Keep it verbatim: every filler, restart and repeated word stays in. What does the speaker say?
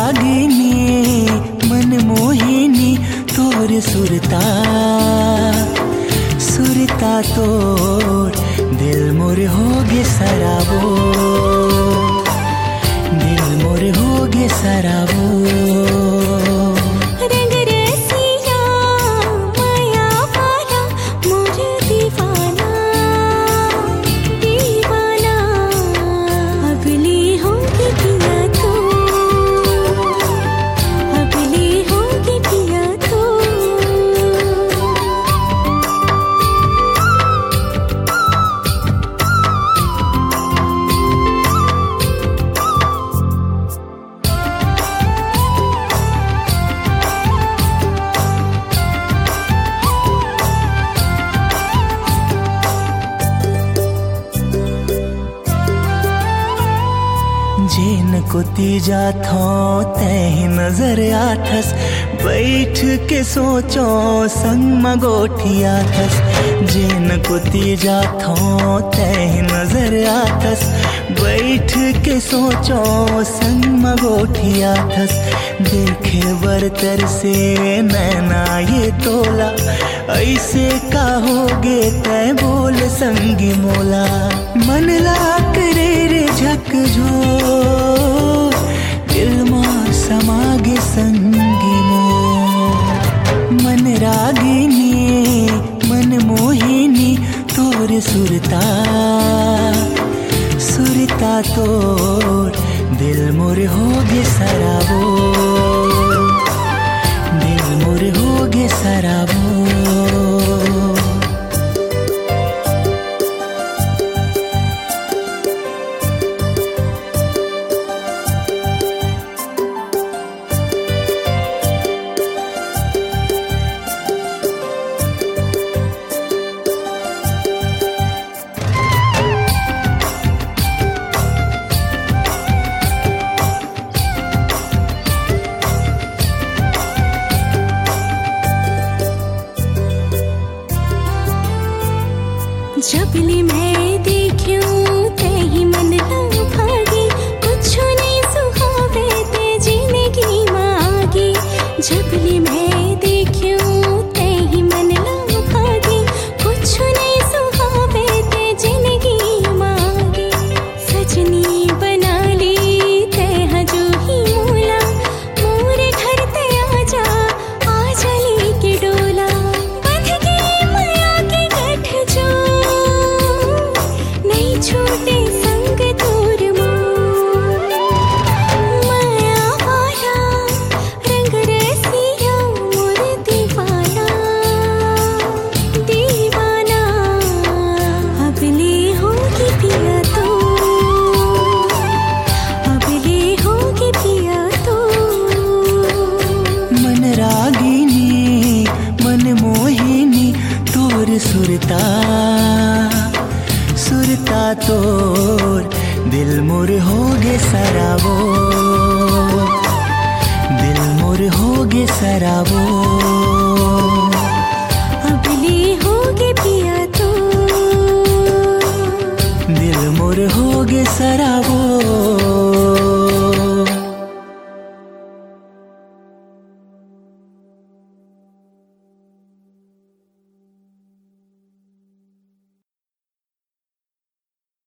रागिनी मन मोहिनी तोर सुरता सुरता तोर दिल मोर होगे सराबो दिल मोर होगे सराबो जेन को तीजा थो तह नजर आथस बैठ के सोचो संग मगोठिया थस जेन को तीजा थो तह नजर आथस बैठ के सोचो संग मगोठिया थस देखे बरतर से नैना ये तोला ऐसे का होगे तय बोल संगी मोला मन ला करे रे झक जो दिल मां समागे संगी मो मन रागिनी मन मोहिनी तोर सुरता सुरता तोर दिल मोर होगे सराबो दिल मोर होगे सराबो जबली मैं देखूं ते ही मन लग भागी कुछ नहीं सुहावे ते जिंदगी मांगी जबली मैं देखूं ते ही मन लग भागी कुछ नहीं सुहावे ते जिंदगी मांगी सजनी बना ली ते हजू ही मोला मोरे घर ते आजा आजा लेके डोला बंध गई माया के गठ जो छोटे संग तोर माया वाला रंग रसिया मोर दीवाना दीवाना अबले होगी पिया तो अबले होगी पिया तो मन रागिनी मन मोहिनी तोर सुरता सुरता तोर दिल मोर होगे सराबो दिल मोर होगे सराबो अबले होगे पिया तो दिल मोर होगे सराबो।